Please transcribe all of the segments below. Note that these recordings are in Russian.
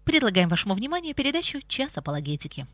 Предлагаем вашему вниманию передачу «Час апологетики».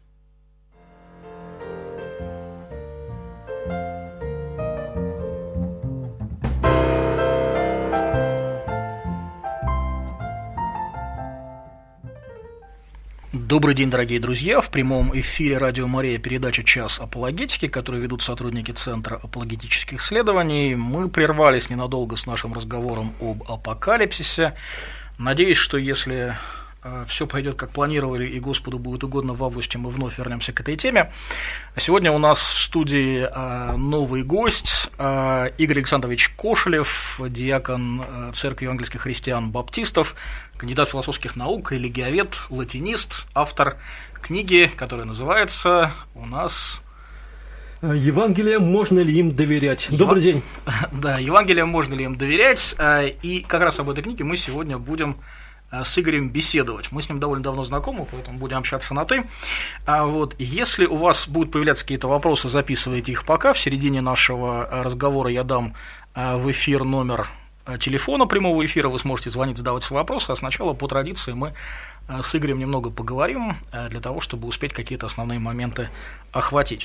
Добрый день, дорогие друзья! В прямом эфире Радио Мария передача «Час апологетики», которую ведут сотрудники Центра апологетических исследований. Мы прервались ненадолго с нашим разговором об апокалипсисе. Надеюсь, что если все пойдет как планировали и Господу будет угодно, в августе мы вновь вернемся к этой теме. Сегодня у нас в студии новый гость Игорь Александрович Кошелев, диакон Церкви евангельских христиан-баптистов, кандидат философских наук, религиовед, латинист, автор книги, которая называется у нас «Евангелие, можно ли им доверять?» Добрый день. Да, «Евангелие, можно ли им доверять?» И как раз об этой книге мы сегодня будем с Игорем беседовать. Мы с ним довольно давно знакомы, поэтому будем общаться на «ты». Если у вас будут появляться какие-то вопросы, записывайте их пока. В середине нашего разговора я дам в эфир номер телефона прямого эфира, вы сможете звонить, задавать свои вопросы, а сначала по традиции мы с Игорем немного поговорим для того, чтобы успеть какие-то основные моменты охватить.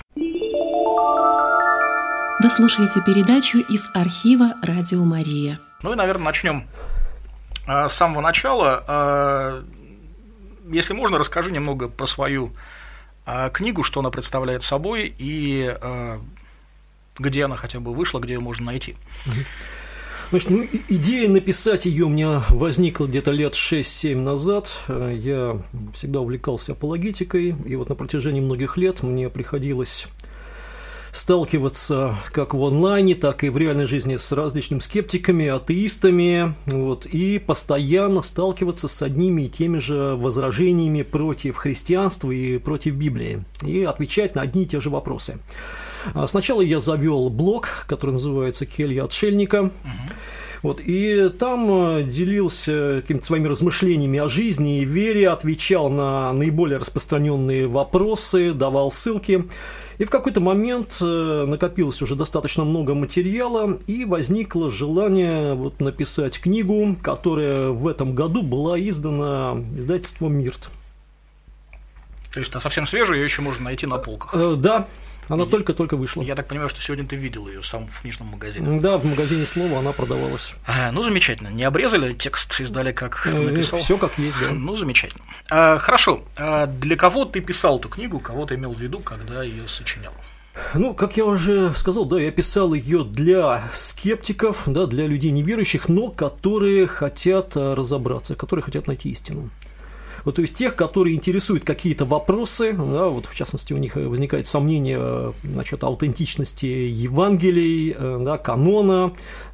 Вы слушаете передачу из архива «Радио Мария». Ну и, наверное, начнем с самого начала. Если можно, расскажи немного про свою книгу, что она представляет собой и где она хотя бы вышла, где ее можно найти. Значит, идея написать ее у меня возникла где-то лет 6-7 назад. Я всегда увлекался апологетикой, и вот на протяжении многих лет мне приходилось сталкиваться как в онлайне, так и в реальной жизни с различными скептиками, атеистами, и постоянно сталкиваться с одними и теми же возражениями против христианства и против Библии, и отвечать на одни и те же вопросы. Сначала я завел блог, который называется «Келья отшельника». И там делился какими-то своими размышлениями о жизни и вере, отвечал на наиболее распространенные вопросы, давал ссылки. И в какой-то момент накопилось уже достаточно много материала, и возникло желание написать книгу, которая в этом году была издана издательством «Мирт». То есть она совсем свежая, ее еще можно найти на полках? Да. Она только-только вышла. Я так понимаю, что сегодня ты видел ее сам в книжном магазине. Да, в магазине «Слово» она продавалась. Ну, замечательно. Не обрезали текст, издали, как ты написал? Все как есть, да. Ну, замечательно. Хорошо. Для кого ты писал эту книгу, кого ты имел в виду, когда ее сочинял? Как я уже сказал, да, я писал ее для скептиков, да, для людей неверующих, но которые хотят разобраться, которые хотят найти истину. То есть тех, которые интересуют какие-то вопросы, да, в частности, у них возникает сомнение насчет аутентичности Евангелий, да, канона,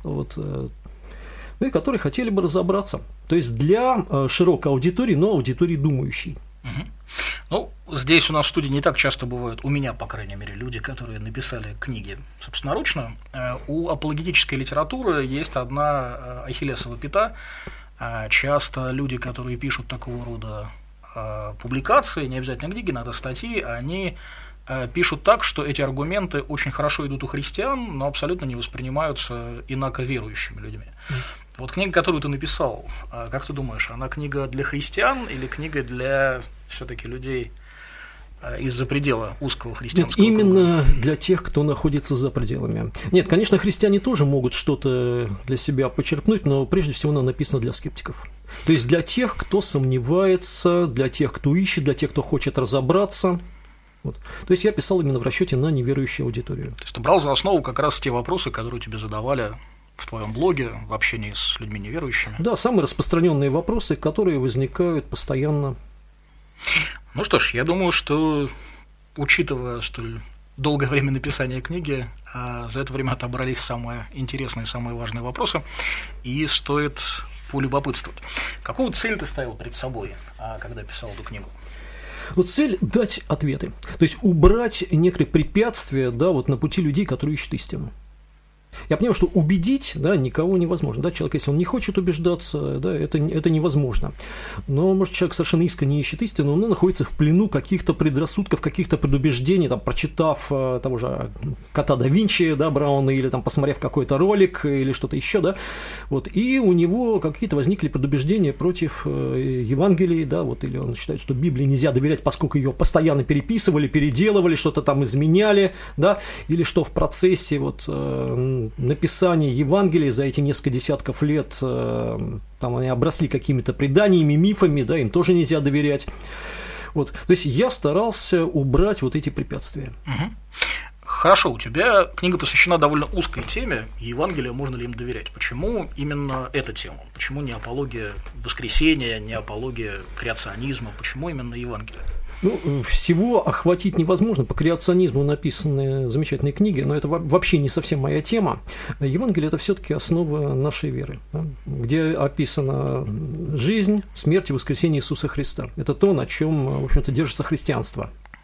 и которые хотели бы разобраться. То есть для широкой аудитории, но аудитории думающей. Ну, здесь у нас в студии не так часто бывают, у меня, по крайней мере, люди, которые написали книги собственноручно. У апологетической литературы есть одна ахиллесова пята. Часто люди, которые пишут такого рода публикации, не обязательно книги, иногда статьи, они пишут так, что эти аргументы очень хорошо идут у христиан, но абсолютно не воспринимаются инаковерующими людьми. Книга, которую ты написал, как ты думаешь, она книга для христиан или книга для все-таки людей из-за предела узкого христианского круга? Именно для тех, кто находится за пределами. Нет, конечно, христиане тоже могут что-то для себя почерпнуть, но прежде всего она написана для скептиков. То есть для тех, кто сомневается, для тех, кто ищет, для тех, кто хочет разобраться. То есть я писал именно в расчете на неверующую аудиторию. То есть ты брал за основу как раз те вопросы, которые тебе задавали в твоем блоге, в общении с людьми неверующими? Да, самые распространенные вопросы, которые возникают постоянно. Ну что ж, я думаю, что, учитывая столь долгое время написания книги, за это время отобрались самые интересные, самые важные вопросы, и стоит полюбопытствовать. Какую цель ты ставил перед собой, когда писал эту книгу? Цель – дать ответы. То есть убрать некоторые препятствия, да, на пути людей, которые ищут истину. Я понимаю, что убедить, да, никого невозможно. Да, человек, если он не хочет убеждаться, да, это невозможно. Но, может, человек совершенно искренне ищет истину, но находится в плену каких-то предрассудков, каких-то предубеждений, там, прочитав того же «Кота да Винчи», да, Брауна, или там, посмотрев какой-то ролик, или что-то еще, да, вот, и у него какие-то возникли предубеждения против Евангелий, да, вот, или он считает, что Библии нельзя доверять, поскольку ее постоянно переписывали, переделывали, что-то там изменяли, да, или что в процессе вот написания Евангелий за эти несколько десятков лет там они обросли какими-то преданиями, мифами, да, им тоже нельзя доверять. Вот. То есть я старался убрать вот эти препятствия. Угу. Хорошо, у тебя книга посвящена довольно узкой теме Евангелия, можно ли им доверять. Почему именно эта тема? Почему не апология воскресения, не апология креационизма? Почему именно Евангелие? Ну, всего охватить невозможно. По креационизму написаны замечательные книги, но это вообще не совсем моя тема. Евангелие – это все-таки основа нашей веры, да, где описана жизнь, смерть и воскресение Иисуса Христа. Это то, на чем, в общем-то, держится христианство.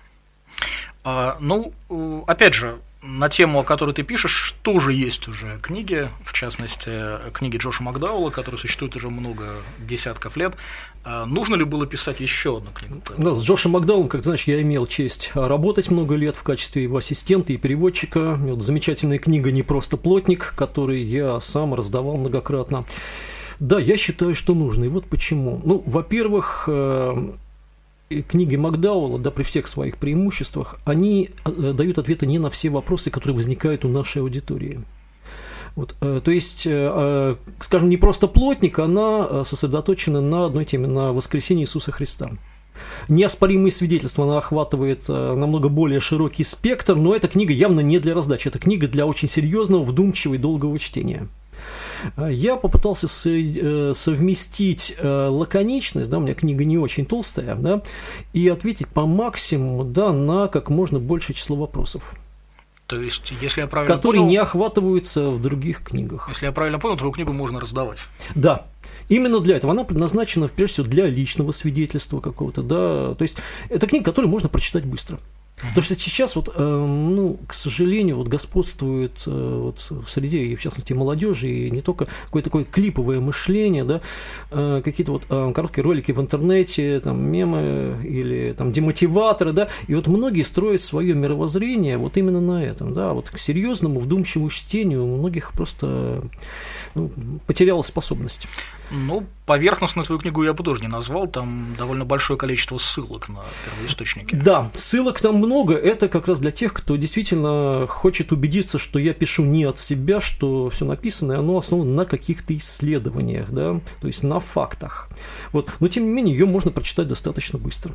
Ну, опять же, на тему, о которой ты пишешь, тоже есть уже книги, в частности, книги Джоша Макдауэлла, которые существуют уже много десятков лет. Нужно ли было писать еще одну книгу? Да, с Джошем Макдауэллом, как знаешь, я имел честь работать много лет в качестве его ассистента и переводчика. Вот замечательная книга «Не просто плотник», которую я сам раздавал многократно. Да, я считаю, что нужно. И вот почему. Ну, во-первых, книги Макдауэлла, да, при всех своих преимуществах, они дают ответы не на все вопросы, которые возникают у нашей аудитории. Вот, то есть, скажем, «Не просто плотник», она сосредоточена на одной теме, на воскресении Иисуса Христа. Неоспоримые свидетельства, она охватывает намного более широкий спектр, но эта книга явно не для раздачи, это книга для очень серьезного, вдумчивого и долгого чтения. Я попытался совместить лаконичность, да, у меня книга не очень толстая, да, и ответить по максимуму, да, на как можно большее число вопросов. То есть, если я правильно которые понял, не охватываются в других книгах. Если я правильно понял, твою книгу можно раздавать. Да. Именно для этого. Она предназначена, прежде всего, для личного свидетельства какого-то. Да. То есть, это книга, которую можно прочитать быстро. Потому что сейчас, вот, ну, к сожалению, вот, господствует вот, в среде, и в частности, молодежи, и не только какое-то такое клиповое мышление, да, какие-то вот короткие ролики в интернете, там, мемы или там, демотиваторы, да, и вот многие строят свое мировоззрение вот именно на этом, да, вот к серьезному, вдумчивому чтению у многих просто потерялась способность. Ну, поверхностно твою книгу я бы тоже не назвал, там довольно большое количество ссылок на первоисточники. Да, ссылок там много, это как раз для тех, кто действительно хочет убедиться, что я пишу не от себя, что все написано, и оно основано на каких-то исследованиях, да, то есть на фактах. Вот. Но тем не менее, ее можно прочитать достаточно быстро.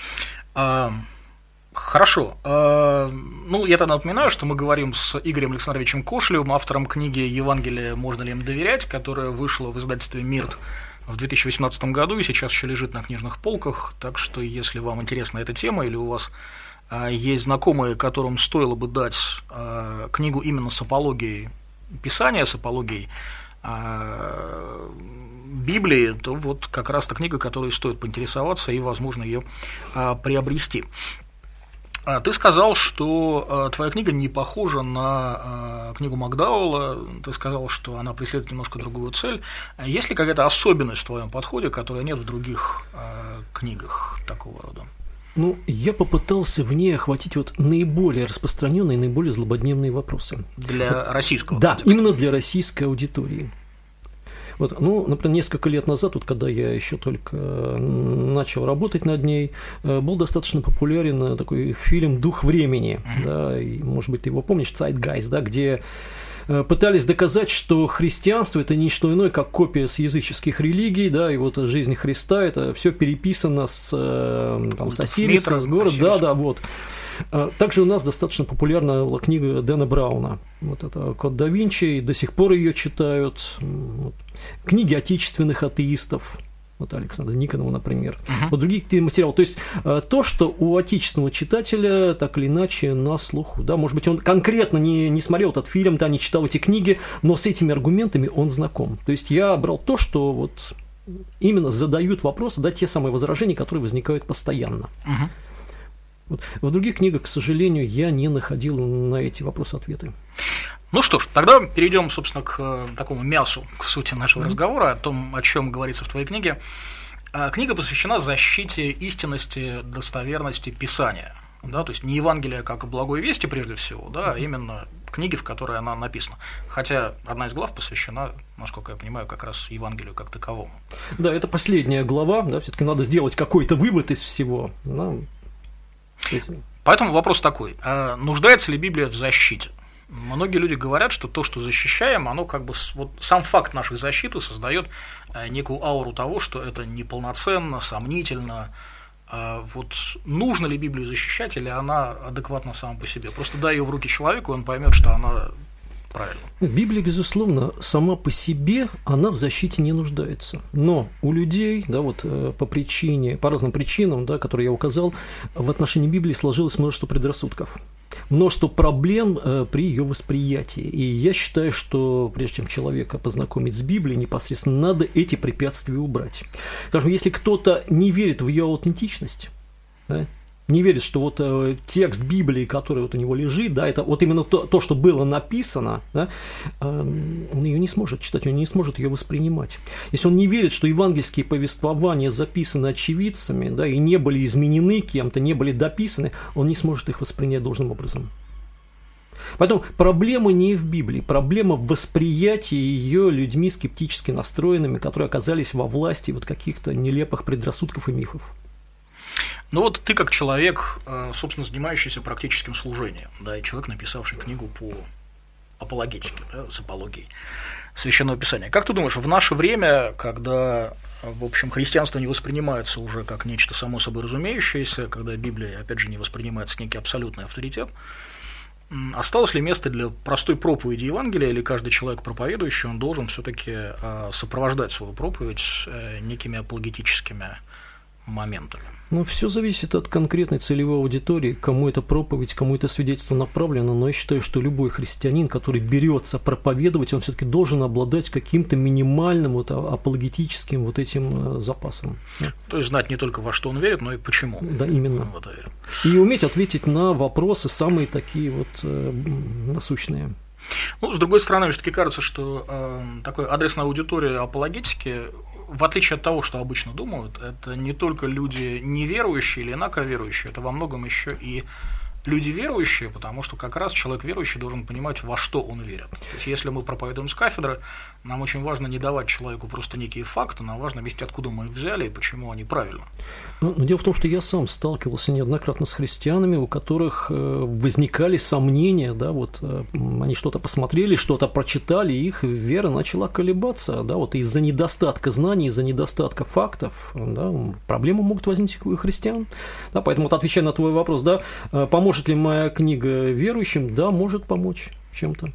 Хорошо. Ну, я тогда напоминаю, что мы говорим с Игорем Александровичем Кошлевым, автором книги «Евангелие. Можно ли им доверять?», которая вышла в издательстве «Мирт» в 2018 году и сейчас еще лежит на книжных полках. Так что, если вам интересна эта тема или у вас есть знакомые, которым стоило бы дать книгу именно с апологией Писания, с апологией Библии, то вот как раз та книга, которой стоит поинтересоваться и, возможно, ее приобрести. Ты сказал, что твоя книга не похожа на книгу Макдауэлла, ты сказал, что она преследует немножко другую цель. Есть ли какая-то особенность в твоем подходе, которой нет в других книгах такого рода? Ну, я попытался в ней охватить вот наиболее распространенные, наиболее злободневные вопросы. Для российского Да, контекста. именно для российской аудитории. Вот, ну, например, несколько лет назад, вот, когда я еще только начал работать над ней, был достаточно популярен такой фильм «Дух времени». Да, и, может быть, ты его помнишь, «Zeitgeist», да, где пытались доказать, что христианство – это не что иное, как копия с языческих религий, да, и вот жизнь Христа – это все переписано с Осириса, с города, да, вот. Также у нас достаточно популярна была книга Дэна Брауна. Вот это «Код да Винчи», и до сих пор ее читают. Вот. Книги отечественных атеистов. Вот Александра Никонова, например. Вот другие материалы. То есть то, что у отечественного читателя так или иначе на слуху. Да? Может быть, он конкретно не смотрел этот фильм, да, не читал эти книги, но с этими аргументами он знаком. То есть я брал то, что вот именно задают вопросы, да, те самые возражения, которые возникают постоянно. Вот. В других книгах, к сожалению, я не находил на эти вопросы ответы. Ну что ж, тогда перейдем, собственно, к такому мясу, к сути нашего разговора, о том, о чем говорится в твоей книге. Книга посвящена защите истинности, достоверности Писания. Да, то есть не Евангелие как благой вести прежде всего, да, а именно книги, в которой она написана. Хотя одна из глав посвящена, насколько я понимаю, как раз Евангелию как таковому. Да, это последняя глава, да, все-таки надо сделать какой-то вывод из всего. Да. Поэтому вопрос такой: нуждается ли Библия в защите? Многие люди говорят, что то, что защищаем, оно как бы вот сам факт нашей защиты создает некую ауру того, что это неполноценно, сомнительно. Вот нужно ли Библию защищать, или она адекватна сама по себе? Просто дай ее в руки человеку, и он поймет, что она правильно. Библия, безусловно, сама по себе, она в защите не нуждается. Но у людей, да, вот по разным причинам, да, которые я указал, в отношении Библии сложилось множество предрассудков, множество проблем при ее восприятии. И я считаю, что прежде чем человека познакомить с Библией, непосредственно надо эти препятствия убрать. Скажем, если кто-то не верит в ее аутентичность, да, не верит, что вот текст Библии, который вот у него лежит, да, это вот именно то, что было написано, да, он ее не сможет читать, он не сможет ее воспринимать. Если он не верит, что евангельские повествования записаны очевидцами, да, и не были изменены кем-то, не были дописаны, он не сможет их воспринять должным образом. Поэтому проблема не в Библии, проблема в восприятии ее людьми скептически настроенными, которые оказались во власти вот каких-то нелепых предрассудков и мифов. Ну вот ты как человек, собственно, занимающийся практическим служением, да, и человек, написавший книгу по апологетике, да, с апологией Священного Писания. Как ты думаешь, в наше время, когда, в общем, христианство не воспринимается уже как нечто само собой разумеющееся, когда Библия, опять же, не воспринимается как некий абсолютный авторитет, осталось ли место для простой проповеди Евангелия, или каждый человек, проповедующий, он должен все-таки сопровождать свою проповедь некими апологетическими моментами? Ну, все зависит от конкретной целевой аудитории, кому эта проповедь, кому это свидетельство направлено, но я считаю, что любой христианин, который берется проповедовать, он все-таки должен обладать каким-то минимальным вот апологетическим вот этим запасом. То есть знать не только во что он верит, но и почему. Да, именно. Он в это верит. И уметь ответить на вопросы самые такие вот насущные. Ну, с другой стороны, все-таки кажется, что такой адресная аудитория апологетики, в отличие от того, что обычно думают, это не только люди неверующие или инаковерующие, это во многом еще и люди верующие, потому что как раз человек верующий должен понимать, во что он верит. То есть, если мы проповедуем с кафедры, нам очень важно не давать человеку просто некие факты, нам важно объяснить, откуда мы их взяли и почему они правильны. Но дело в том, что я сам сталкивался неоднократно с христианами, у которых возникали сомнения, да, вот они что-то посмотрели, что-то прочитали, и их вера начала колебаться, да, вот из-за недостатка знаний, из-за недостатка фактов, да, проблемы могут возникнуть у христиан. Да, поэтому, вот, отвечая на твой вопрос, да, поможет ли моя книга верующим? Да, может помочь чем-то.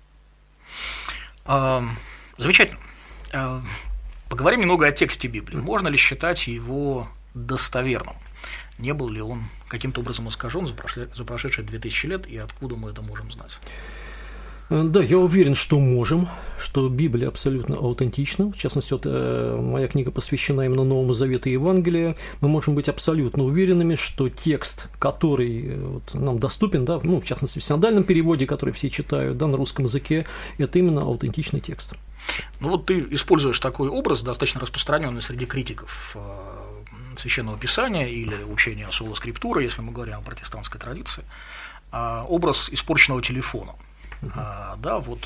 Замечательно. Поговорим немного о тексте Библии. Можно ли считать его достоверным? Не был ли он каким-то образом искажен за прошедшие 2000 лет, и откуда мы это можем знать? Да, я уверен, что можем, что Библия абсолютно аутентична. В частности, вот, моя книга посвящена именно Новому Завету и Евангелию. Мы можем быть абсолютно уверенными, что текст, который вот нам доступен, да, ну, в частности, в синодальном переводе, который все читают, да, на русском языке, это именно аутентичный текст. Ну вот ты используешь такой образ, достаточно распространенный среди критиков Священного Писания или учения соло скриптуры, если мы говорим о протестантской традиции, образ испорченного телефона. Да, вот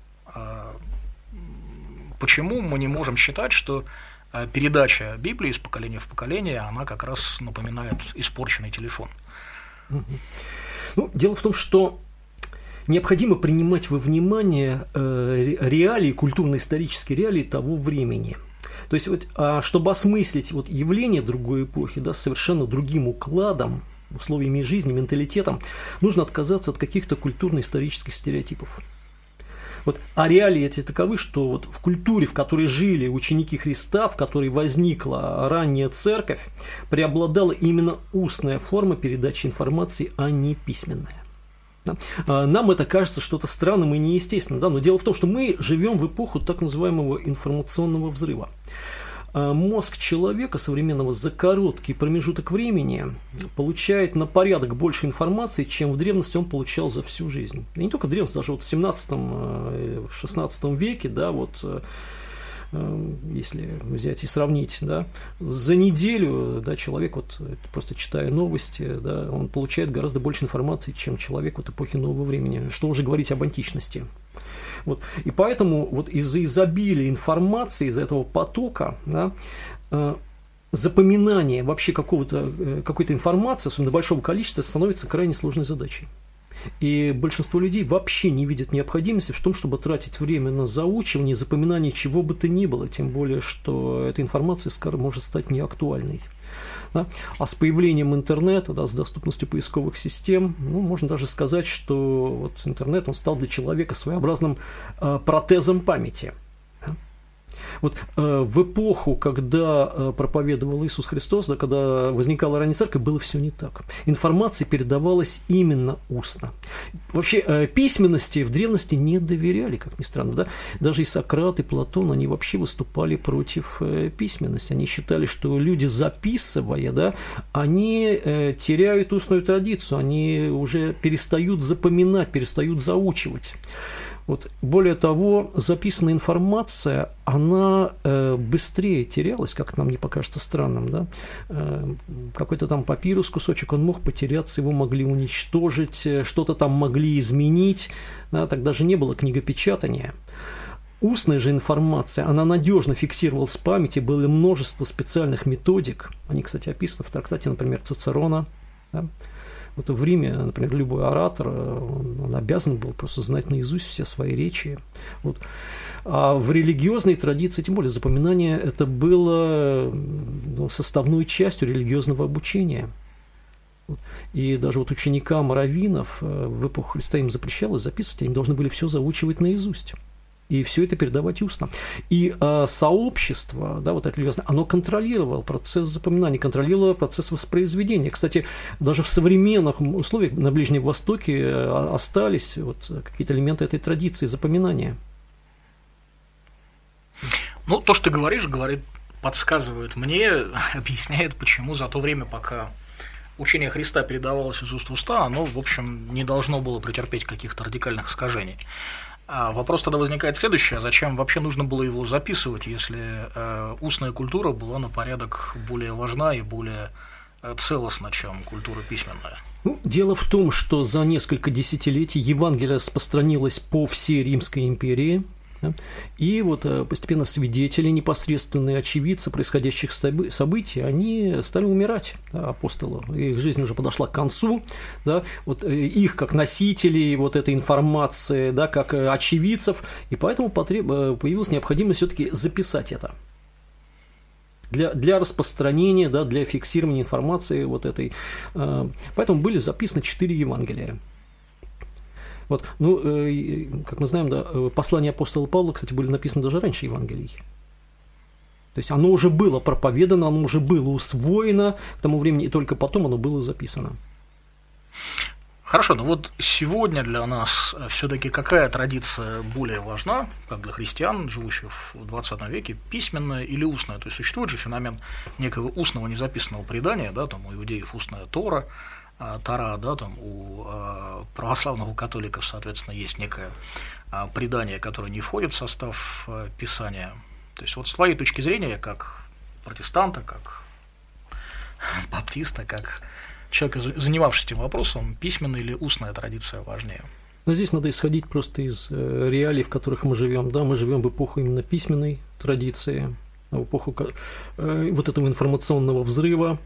почему мы не можем считать, что передача Библии из поколения в поколение, она как раз напоминает испорченный телефон? Ну, дело в том, что необходимо принимать во внимание реалии, культурно-исторические реалии того времени. То есть, вот, чтобы осмыслить вот явление другой эпохи, да, с совершенно другим укладом, условиями жизни, менталитетом, нужно отказаться от каких-то культурно-исторических стереотипов. Вот, а реалии эти таковы, что вот в культуре, в которой жили ученики Христа, в которой возникла ранняя церковь, преобладала именно устная форма передачи информации, а не письменная. Да? Нам это кажется что-то странным и неестественным, да? Но дело в том, что мы живем в эпоху так называемого информационного взрыва. мозг человека современного за короткий промежуток времени получает на порядок больше информации, чем в древности он получал за всю жизнь. И не только в древности, даже вот в 17-16 веке, да, вот, если взять и сравнить, да, за неделю, да, человек, вот, просто читая новости, да, он получает гораздо больше информации, чем человек в эпохе нового времени. Что уже говорить об античности. Вот. И поэтому вот из-за изобилия информации, из-за этого потока, да, запоминание вообще какой-то информации, особенно большого количества, становится крайне сложной задачей. И большинство людей вообще не видят необходимости в том, чтобы тратить время на заучивание, запоминание чего бы то ни было, тем более, что эта информация скоро может стать неактуальной. Да? А с появлением интернета, да, с доступностью поисковых систем, ну, можно даже сказать, что вот интернет он стал для человека своеобразным протезом памяти. Вот в эпоху, когда проповедовал Иисус Христос, да, когда возникала ранняя церковь, было все не так. Информация передавалась именно устно. Вообще письменности в древности не доверяли, как ни странно. Да? Даже и Сократ, и Платон, они вообще выступали против письменности. Они считали, что люди, записывая, да, они теряют устную традицию, они уже перестают запоминать, перестают заучивать. Вот. Более того, записанная информация, она быстрее терялась, как нам не покажется странным. Да? Какой-то там папирус, кусочек, он мог потеряться, его могли уничтожить, что-то там могли изменить. Да? Тогда же не было книгопечатания. Устная же информация, она надежно фиксировалась в памяти, было множество специальных методик. Они, кстати, описаны в трактате, например, Цицерона. Да? Вот в Риме, например, любой оратор, он обязан был просто знать наизусть все свои речи. Вот. А в религиозной традиции, тем более запоминание, это было составной частью религиозного обучения. И даже вот ученикам раввинов в эпоху Христа им запрещалось записывать, они должны были все заучивать наизусть. И все это передавать устно. И сообщество, да, вот это религиозное, оно контролировало процесс запоминания, контролировало процесс воспроизведения. Кстати, даже в современных условиях на Ближнем Востоке остались вот какие-то элементы этой традиции запоминания. Ну, то, что ты говоришь, подсказывает мне, объясняет, почему за то время, пока учение Христа передавалось из уст в уста, оно, в общем, не должно было претерпеть каких-то радикальных искажений. А вопрос тогда возникает следующий: а зачем вообще нужно было его записывать, если устная культура была на порядок более важна и более целостна, чем культура письменная? Ну, дело в том, что за несколько десятилетий Евангелие распространилось по всей Римской империи, да, и вот постепенно свидетели, непосредственные очевидцы происходящих событий, они стали умирать, да, апостолы. Их жизнь уже подошла к концу, да, вот их как носителей вот этой информации, да, как очевидцев, и поэтому появилась необходимость все-таки записать это. Для распространения, да, для фиксирования информации вот этой. Поэтому были записаны 4 Евангелия. Вот. Ну, как мы знаем, да, послания апостола Павла, кстати, были написаны даже раньше Евангелий. То есть оно уже было проповедано, оно уже было усвоено к тому времени, и только потом оно было записано. Хорошо, но вот сегодня для нас все-таки какая традиция более важна, как для христиан, живущих в 20 веке, письменная или устная? То есть существует же феномен некого устного незаписанного предания, да, там у иудеев устная Тора, Тора, да, там у православных католиков, соответственно, есть некое предание, которое не входит в состав Писания. То есть вот с твоей точки зрения, как протестанта, как баптиста, как человека, занимавшегося этим вопросом, письменная или устная традиция важнее? Но здесь надо исходить просто из реалий, в которых мы живем. Да, мы живем в эпоху именно письменной традиции, в эпоху вот этого информационного взрыва.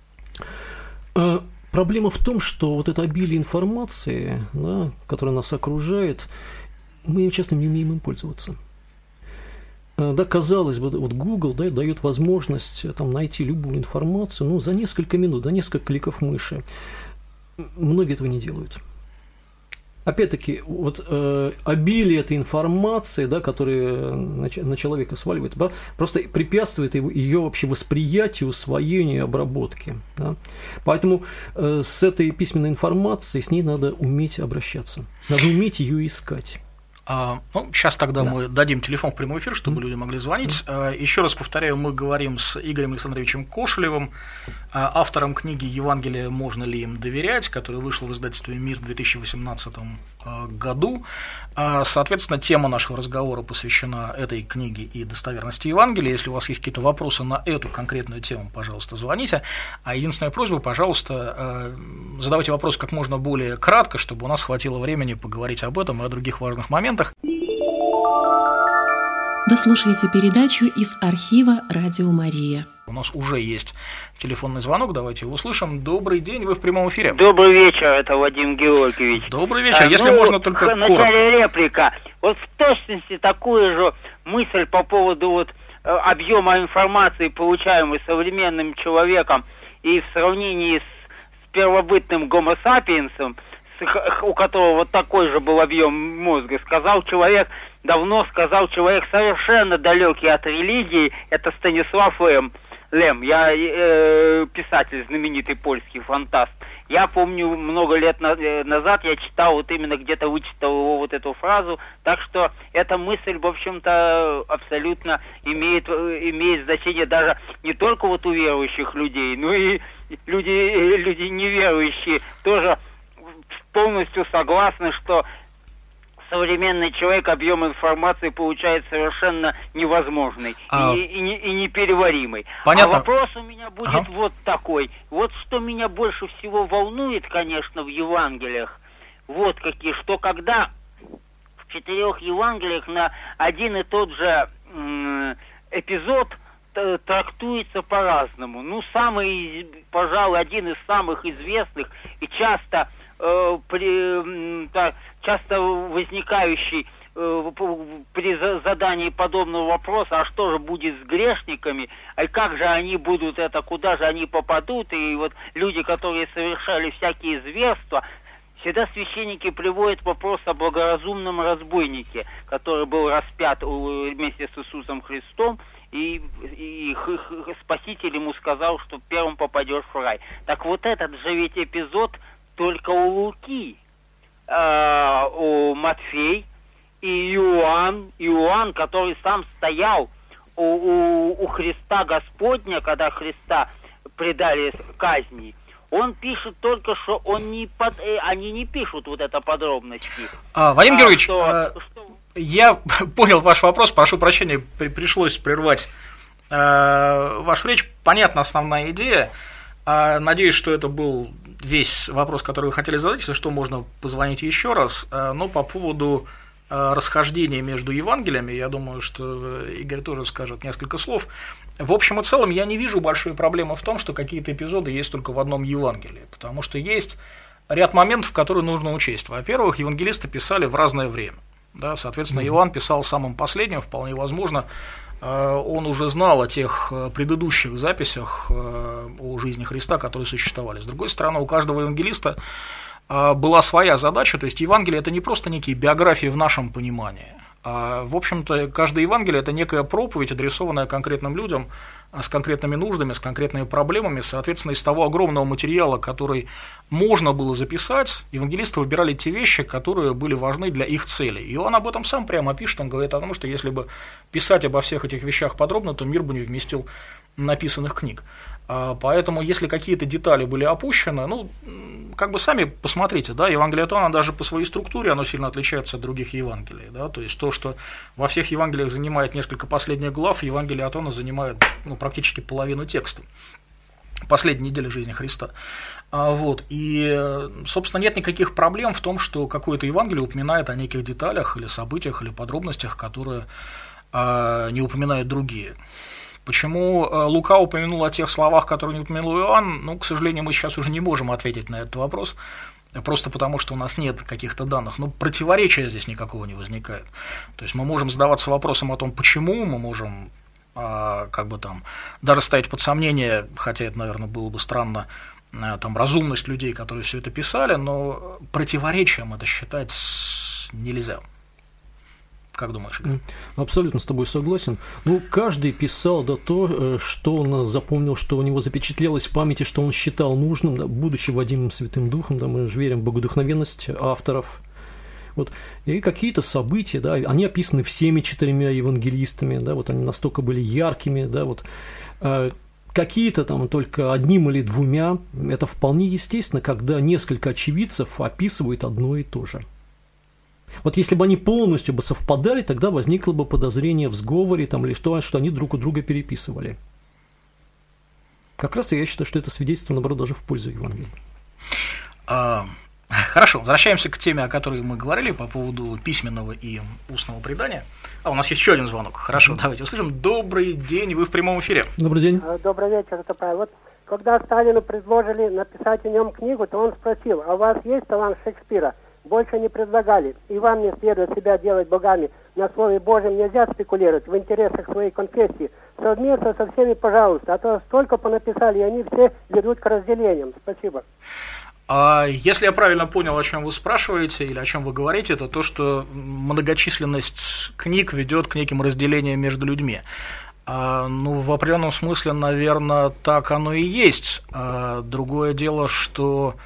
Проблема в том, что вот это обилие информации, да, которая нас окружает, мы часто не умеем им пользоваться. Да, казалось бы, вот Google, да, дает возможность там найти любую информацию, ну, за несколько минут, за несколько кликов мыши. Многие этого не делают. Опять-таки, вот обилие этой информации, да, которая на человека сваливает, да, просто препятствует ее вообще восприятию, усвоению, обработке. Да. Поэтому с этой письменной информацией, с ней надо уметь обращаться, надо уметь ее искать. Сейчас тогда мы дадим телефон в прямой эфир, чтобы люди могли звонить. Еще раз повторяю, мы говорим с Игорем Александровичем Кошелевым, автором книги «Евангелие. Можно ли им доверять?», которая вышла в издательстве «Мир» в 2018 году. Соответственно, тема нашего разговора посвящена этой книге и достоверности Евангелия. Если у вас есть какие-то вопросы на эту конкретную тему, пожалуйста, звоните. А единственная просьба, пожалуйста, задавайте вопросы как можно более кратко, чтобы у нас хватило времени поговорить об этом и о других важных моментах. Вы слушаете передачу из архива «Радио Мария». У нас уже есть телефонный звонок, давайте его услышим. Добрый день, вы в прямом эфире. Добрый вечер, это Вадим Георгиевич. Добрый вечер, если можно, только коротко. Реплика. Вот в точности такую же мысль по поводу объема информации, получаемой современным человеком, и в сравнении с первобытным гомо сапиенсом, у которого вот такой же был объем мозга, сказал человек совершенно далекий от религии, это Станислав Лем. Я писатель, знаменитый польский фантаст. Я помню, много лет назад я читал, именно где-то вычитал его эту фразу, так что эта мысль, в общем-то, абсолютно имеет значение даже не только у верующих людей, но и люди неверующие тоже полностью согласны, что современный человек объем информации получает совершенно невозможный и непереваримый. Понятно. А вопрос у меня будет вот такой. Вот что меня больше всего волнует, конечно, в Евангелиях, вот какие, что когда в 4 Евангелиях на один и тот же эпизод трактуется по-разному. Пожалуй, один из самых известных и часто возникающий при задании подобного вопроса, а что же будет с грешниками, а как же они будут куда же они попадут, и люди, которые совершали всякие зверства, всегда священники приводят вопрос о благоразумном разбойнике, который был распят вместе с Иисусом Христом, и Спаситель ему сказал, что первым попадешь в рай. Так вот этот же ведь эпизод только у Луки, у Матфей и Иоанн, который сам стоял у Христа Господня, когда Христа предали казни, он пишет только, что они не пишут это подробности. Вадим Георгиевич, я понял ваш вопрос, прошу прощения, пришлось прервать вашу речь. Понятна основная идея. Надеюсь, что это был весь вопрос, который вы хотели задать. Если что, можно позвонить еще раз. Но по поводу расхождения между Евангелиями, я думаю, что Игорь тоже скажет несколько слов. В общем и целом, я не вижу большой проблемы в том, что какие-то эпизоды есть только в одном Евангелии, потому что есть ряд моментов, которые нужно учесть. Во-первых, евангелисты писали в разное время. Да, соответственно, Иоанн писал самым последним, вполне возможно, он уже знал о тех предыдущих записях о жизни Христа, которые существовали. С другой стороны, у каждого евангелиста была своя задача, то есть Евангелие – это не просто некие биографии в нашем понимании. В общем-то, каждое Евангелие – это некая проповедь, адресованная конкретным людям, с конкретными нуждами, с конкретными проблемами. Соответственно, из того огромного материала, который можно было записать, евангелисты выбирали те вещи, которые были важны для их целей. И он об этом сам прямо пишет, он говорит о том, что если бы писать обо всех этих вещах подробно, то мир бы не вместил написанных книг. Поэтому, если какие-то детали были опущены, сами посмотрите, да, Евангелие от Иоанна даже по своей структуре оно сильно отличается от других Евангелий, да, то есть то, что во всех Евангелиях занимает несколько последних глав, Евангелие от Иоанна занимает практически половину текста последней недели жизни Христа. И, собственно, нет никаких проблем в том, что какое-то Евангелие упоминает о неких деталях или событиях или подробностях, которые не упоминают другие. Почему Лука упомянул о тех словах, которые не упомянул Иоанн, к сожалению, мы сейчас уже не можем ответить на этот вопрос, просто потому что у нас нет каких-то данных. Противоречия здесь никакого не возникает. То есть мы можем задаваться вопросом о том, почему, мы можем даже ставить под сомнение, хотя это, наверное, было бы странно, разумность людей, которые все это писали, но противоречием это считать нельзя. Как думаешь, Игорь? Абсолютно с тобой согласен. Каждый писал то, что он запомнил, что у него запечатлелось в памяти, что он считал нужным, будучи водимым Святым Духом, мы же верим в богодухновенность авторов. Вот. И какие-то события, да, они описаны всеми 4 евангелистами, да, вот они настолько были яркими, да, вот. Какие-то там только 1 или 2, это вполне естественно, когда несколько очевидцев описывают одно и то же. Вот если бы они полностью бы совпадали, тогда возникло бы подозрение в сговоре там, или в том, что они друг у друга переписывали. Как раз я считаю, что это свидетельство, наоборот, даже в пользу Евангелия. Хорошо, возвращаемся к теме, о которой мы говорили по поводу письменного и устного предания. У нас есть еще один звонок. Хорошо, давайте услышим. Добрый день, вы в прямом эфире. Добрый день. Добрый вечер, это Павел. Вот когда Сталину предложили написать о нем книгу, то он спросил: а у вас есть талант Шекспира? Больше не предлагали. И вам не следует себя делать богами. На Слове Божьем нельзя спекулировать в интересах своей конфессии. Совместно со всеми, пожалуйста, а то столько понаписали, и они все ведут к разделениям. Спасибо. Если я правильно понял, о чем вы спрашиваете или о чем вы говорите, это то, что многочисленность книг ведет к неким разделениям между людьми. В определенном смысле, наверное, так оно и есть. Другое дело, что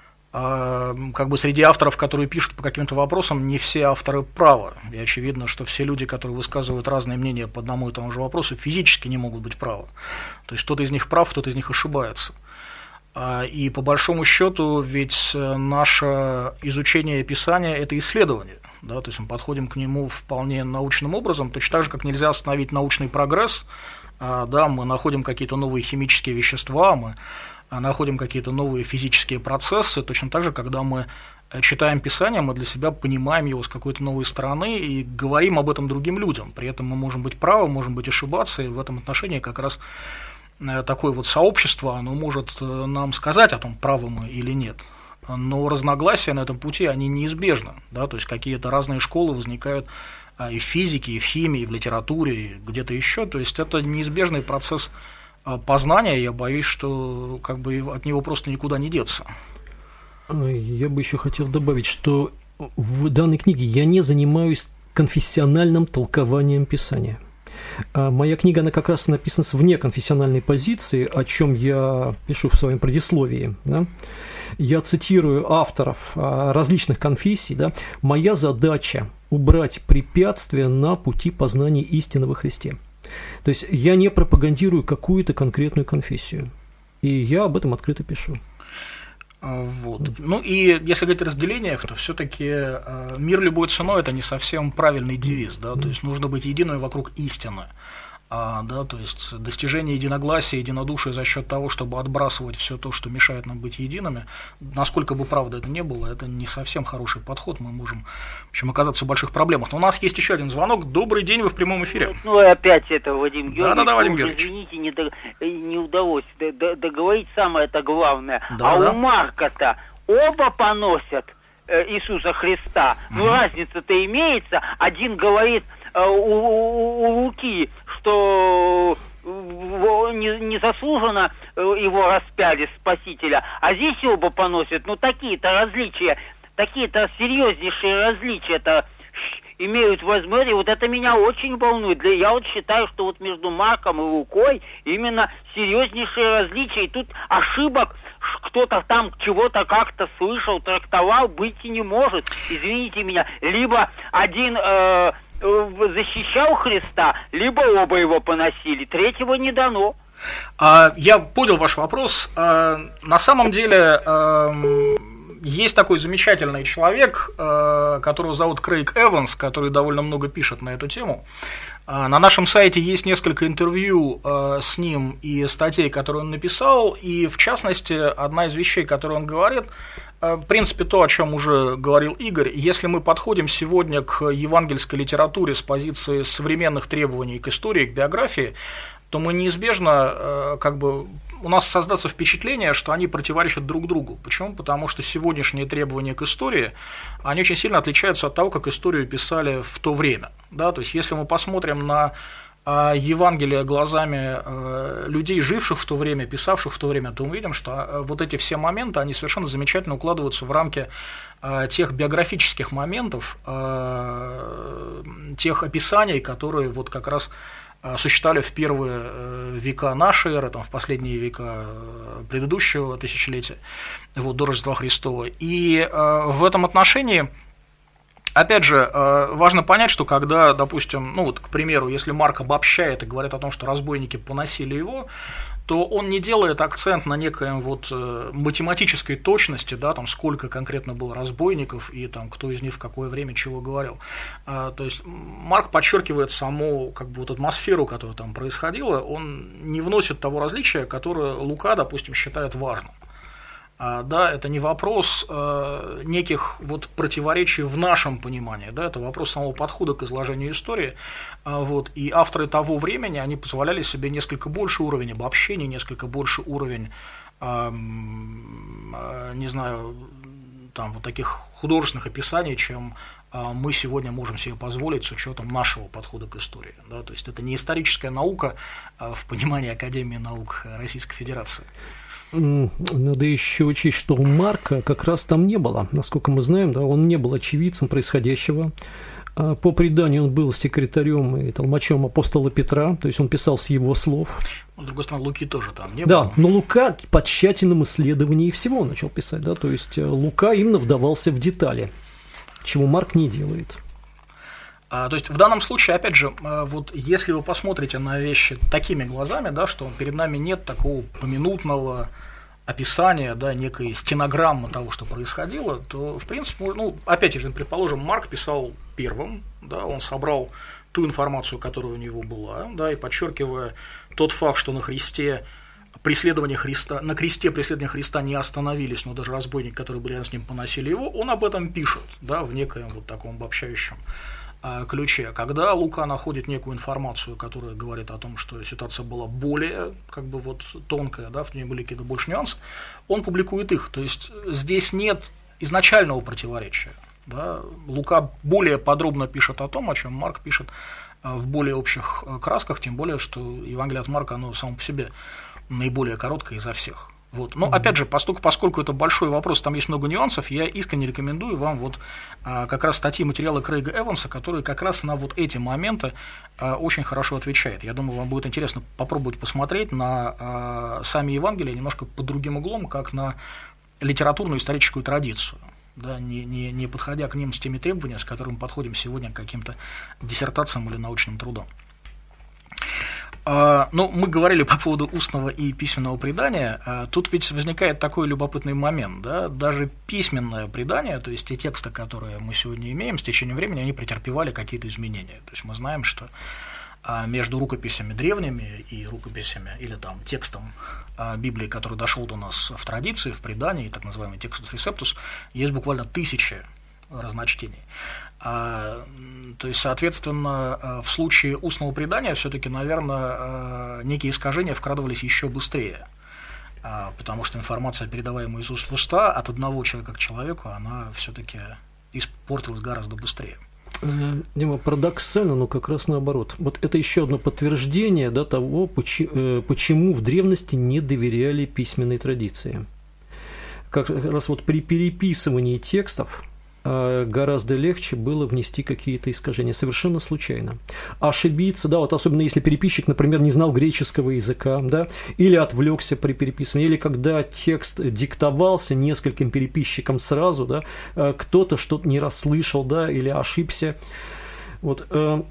среди авторов, которые пишут по каким-то вопросам, не все авторы правы. И очевидно, что все люди, которые высказывают разные мнения по одному и тому же вопросу, физически не могут быть правы. То есть кто-то из них прав, кто-то из них ошибается. И по большому счету, ведь наше изучение Писания – это исследование. Да? То есть мы подходим к нему вполне научным образом, точно так же, как нельзя остановить научный прогресс. Да, мы находим какие-то новые химические вещества, мы находим какие-то новые физические процессы. Точно так же, когда мы читаем Писание, мы для себя понимаем его с какой-то новой стороны и говорим об этом другим людям. При этом мы можем быть правы, можем быть ошибаться, и в этом отношении как раз такое вот сообщество, оно может нам сказать о том, правы мы или нет. Но разногласия на этом пути, они неизбежны. Да? То есть какие-то разные школы возникают и в физике, и в химии, и в литературе, и где-то еще. То есть это неизбежный процесс познания. Я боюсь, что от него просто никуда не деться. Я бы еще хотел добавить, что в данной книге я не занимаюсь конфессиональным толкованием Писания. Моя книга, она как раз написана с внеконфессиональной позиции, о чем я пишу в своем предисловии. Да? Я цитирую авторов различных конфессий. Да? Моя задача – убрать препятствия на пути познания истины во Христе. То есть я не пропагандирую какую-то конкретную конфессию. И я об этом открыто пишу. Вот. И если говорить о разделениях, то все-таки мир любой ценой – это не совсем правильный девиз, да? То есть нужно быть единым вокруг истины, да? То есть достижение единогласия, единодушия за счет того, чтобы отбрасывать все то, что мешает нам быть едиными, насколько бы правда это ни было, это не совсем хороший подход, мы можем, в общем, оказаться в больших проблемах. Но у нас есть еще один звонок. Добрый день, вы в прямом эфире. Опять это, Вадим Георгиевич. Да, Вадим Георгиевич. Извините, не удалось договорить самое-то главное. У Марка-то оба поносят Иисуса Христа. Разница-то имеется. Один говорит у Луки, что незаслуженно его распяли, Спасителя, а здесь оба поносят. Такие-то различия, такие-то серьезнейшие различия-то имеют возможность, и вот это меня очень волнует. Я считаю, что между Марком и Лукой именно серьезнейшие различия, и тут ошибок кто-то там чего-то как-то слышал, трактовал, быть и не может. Извините меня, либо один защищал Христа, либо оба его поносили, третьего не дано. Я понял ваш вопрос. На самом деле есть такой замечательный человек, которого зовут Крейг Эванс, который довольно много пишет на эту тему. На нашем сайте есть несколько интервью с ним и статей, которые он написал, и в частности, одна из вещей, которую он говорит, в принципе, то, о чем уже говорил Игорь, если мы подходим сегодня к евангельской литературе с позиции современных требований к истории, к биографии, то мы неизбежно, у нас создастся впечатление, что они противоречат друг другу. Почему? Потому что сегодняшние требования к истории, они очень сильно отличаются от того, как историю писали в то время. Да? То есть, если мы посмотрим на Евангелие глазами людей, живших в то время, писавших в то время, то мы увидим, что вот эти все моменты, они совершенно замечательно укладываются в рамки тех биографических моментов, тех описаний, которые вот как раз существовали в первые века нашей эры, в последние века предыдущего тысячелетия, до Рождества Христова. И в этом отношении Опять же, важно понять, что когда, допустим, ну вот, к примеру, если Марк обобщает и говорит о том, что разбойники поносили его, то он не делает акцент на некоем вот математической точности, да, там сколько конкретно было разбойников и там кто из них в какое время чего говорил. То есть Марк подчеркивает саму как бы вот атмосферу, которая там происходила, он не вносит того различия, которое Лука, допустим, считает важным. Да, это не вопрос неких вот противоречий в нашем понимании, да, это вопрос самого подхода к изложению истории, вот, и авторы того времени, они позволяли себе несколько больше уровень обобщений, несколько больше уровень, не знаю, там вот таких художественных описаний, чем мы сегодня можем себе позволить с учетом нашего подхода к истории, да, то есть это не историческая наука в понимании Академии наук Российской Федерации. Надо еще учесть, что у Марка как раз там не было, насколько мы знаем, да, он не был очевидцем происходящего. По преданию он был секретарем и толмачом апостола Петра, то есть он писал с его слов. С другой стороны, Луки тоже там не было. Да, но Лука по тщательном исследовании всего начал писать, да, то есть Лука именно вдавался в детали, чего Марк не делает. То есть в данном случае, опять же, вот если вы посмотрите на вещи такими глазами, да, что перед нами нет такого поминутного описания, да, некой стенограммы того, что происходило, то, в принципе, ну, опять же, предположим, Марк писал первым, да, он собрал ту информацию, которая у него была, да, и подчеркивая тот факт, что на кресте преследования Христа не остановились, но даже разбойники, которые были рядом с ним, поносили его, он об этом пишет, да, в некоем вот таком обобщающем ключе. Когда Лука находит некую информацию, которая говорит о том, что ситуация была более как бы вот тонкая, да, в ней были какие-то больше нюансы, он публикует их. То есть здесь нет изначального противоречия. Да. Лука более подробно пишет о том, о чем Марк пишет в более общих красках, тем более, что Евангелие от Марка, оно само по себе наиболее короткое изо всех. Вот. Но опять же, поскольку это большой вопрос, там есть много нюансов, я искренне рекомендую вам вот как раз статьи, материалы Крейга Эванса, которые как раз на вот эти моменты очень хорошо отвечают. Я думаю, вам будет интересно попробовать посмотреть на сами Евангелия немножко под другим углом, как на литературную историческую традицию. Да, не подходя к ним с теми требованиями, с которыми подходим сегодня к каким-то диссертациям или научным трудам. Ну, мы говорили по поводу устного и письменного предания. Тут ведь возникает такой любопытный момент. Да? Даже письменное предание, то есть те тексты, которые мы сегодня имеем, с течением времени они претерпевали какие-то изменения. То есть мы знаем, что между рукописями древними и рукописями, или там текстом Библии, который дошел до нас в традиции, в предании, так называемый Textus Receptus, есть буквально тысячи разночтений. То есть, соответственно, в случае устного предания все-таки, наверное, некие искажения вкрадывались еще быстрее, потому что информация, передаваемая из уст в уста, от одного человека к человеку, она все-таки испортилась гораздо быстрее. Дима, парадоксально, но как раз наоборот. Вот это еще одно подтверждение, да, того, почему в древности не доверяли письменной традиции. Как раз вот при переписывании текстов гораздо легче было внести какие-то искажения, совершенно случайно. Ошибиться, да, вот особенно если переписчик, например, не знал греческого языка, да, или отвлекся при переписывании, или когда текст диктовался нескольким переписчикам сразу, да, кто-то что-то не расслышал, да, или ошибся. Вот.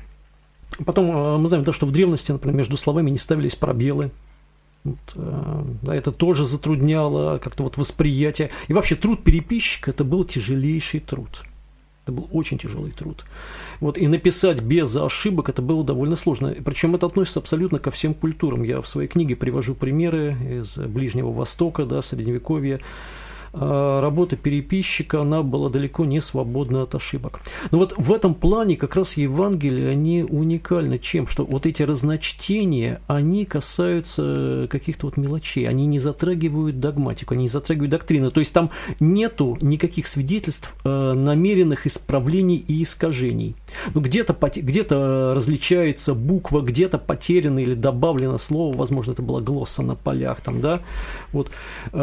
Потом мы знаем, да, что в древности, например, между словами не ставились пробелы. Вот, да, это тоже затрудняло как-то вот восприятие. И вообще труд переписчика это был тяжелейший труд. Это был очень тяжелый труд. Вот, и написать без ошибок это было довольно сложно. Причем это относится абсолютно ко всем культурам. Я в своей книге привожу примеры из Ближнего Востока, да, Средневековья. Работа переписчика, она была далеко не свободна от ошибок. Но вот в этом плане как раз Евангелия, они уникальны чем? Что вот эти разночтения, они касаются каких-то вот мелочей, они не затрагивают догматику, они не затрагивают доктрину. То есть там нету никаких свидетельств намеренных исправлений и искажений. Ну, где-то различается буква, где-то потеряно или добавлено слово, возможно, это была глосса на полях, там, да, вот.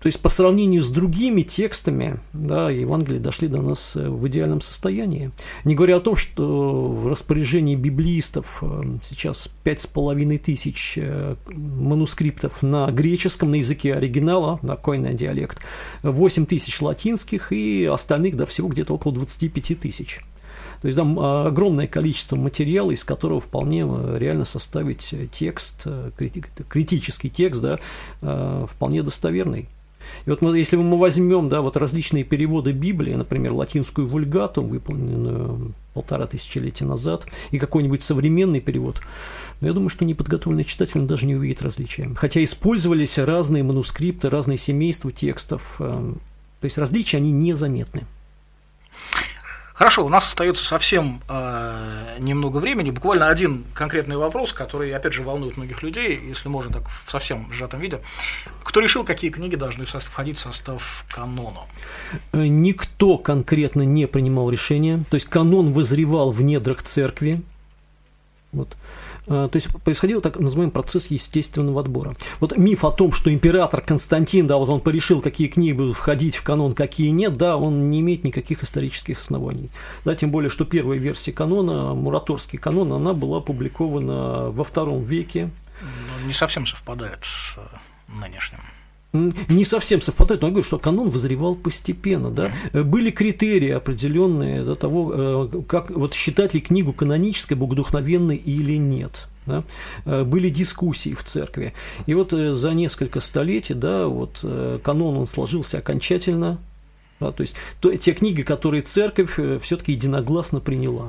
То есть по сравнению с другими текстами, да, Евангелия дошли до нас в идеальном состоянии. Не говоря о том, что в распоряжении библеистов сейчас 5500 манускриптов на греческом, на языке оригинала, на койный диалект, 8000 латинских и остальных, да, всего где-то около 25 тысяч. То есть там огромное количество материала, из которого вполне реально составить текст, критический текст, да, вполне достоверный. И вот если мы возьмем, да, вот различные переводы Библии, например, латинскую вульгату, выполненную 1500 назад, и какой-нибудь современный перевод, я думаю, что неподготовленный читатель даже не увидит различия. Хотя использовались разные манускрипты, разные семейства текстов, то есть различия, они незаметны. Хорошо, у нас остается совсем немного времени. Буквально один конкретный вопрос, который, опять же, волнует многих людей, если можно так в совсем сжатом виде. Кто решил, какие книги должны входить в состав канона? Никто конкретно не принимал решения. То есть канон вызревал в недрах церкви. Вот. То есть происходил так называемый процесс естественного отбора. Вот миф о том, что император Константин, да, вот он порешил, какие книги будут входить в канон, какие нет, да, он не имеет никаких исторических оснований. Да, тем более, что первая версия канона, Мураторский канон, она была опубликована во II веке. Но не совсем совпадает с нынешним. Не совсем совпадает, но я говорю, что канон вызревал постепенно. Да? Были критерии определенные до того, как вот считать ли книгу канонической, богодухновенной или нет. Да? Были дискуссии в церкви. И вот за несколько столетий, да, вот, канон он сложился окончательно. Да? То есть те книги, которые церковь все-таки единогласно приняла.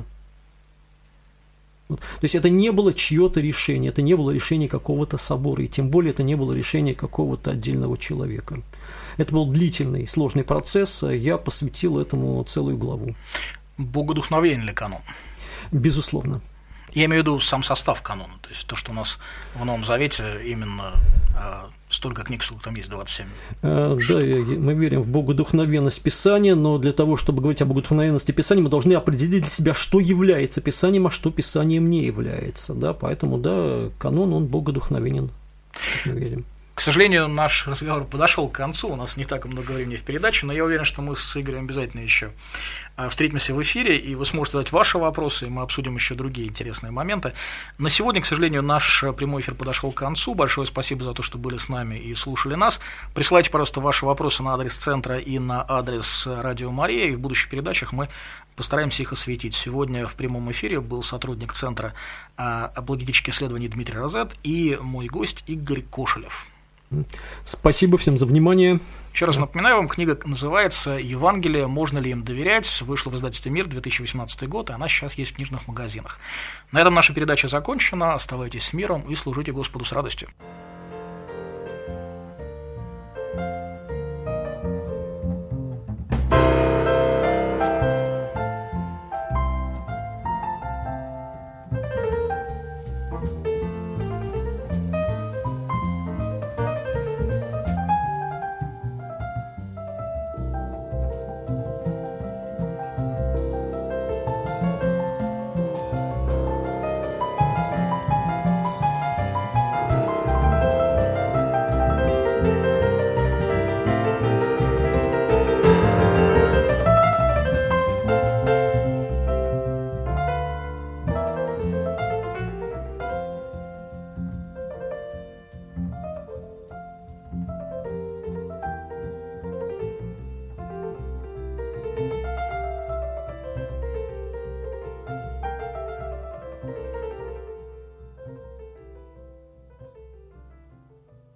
То есть это не было чье-то решение, это не было решение какого-то собора, и тем более это не было решение какого-то отдельного человека. Это был длительный, сложный процесс, я посвятил этому целую главу. Богодухновенен ли канон? Безусловно. Я имею в виду сам состав канона, то есть то, что у нас в Новом Завете именно столько книг, сколько там есть, 27. Да, мы верим в богодухновенность Писания, но для того, чтобы говорить о богодухновенности Писания, мы должны определить для себя, что является Писанием, а что Писанием не является. Да, поэтому, да, канон, он богодухновенен, мы верим. К сожалению, наш разговор подошел к концу, у нас не так много времени в передаче, но я уверен, что мы с Игорем обязательно еще встретимся в эфире, и вы сможете задать ваши вопросы, и мы обсудим еще другие интересные моменты. На сегодня, к сожалению, наш прямой эфир подошел к концу. Большое спасибо за то, что были с нами и слушали нас. Присылайте, пожалуйста, ваши вопросы на адрес центра и на адрес Радио Мария, и в будущих передачах мы постараемся их осветить. Сегодня в прямом эфире был сотрудник Центра апологетических исследований Дмитрий Розет и мой гость Игорь Кошелев. Спасибо всем за внимание. Еще раз напоминаю вам, книга называется «Евангелие. Можно ли им доверять?». Вышла в издательстве «Мир», 2018 год, и она сейчас есть в книжных магазинах. На этом наша передача закончена. Оставайтесь с миром и служите Господу с радостью.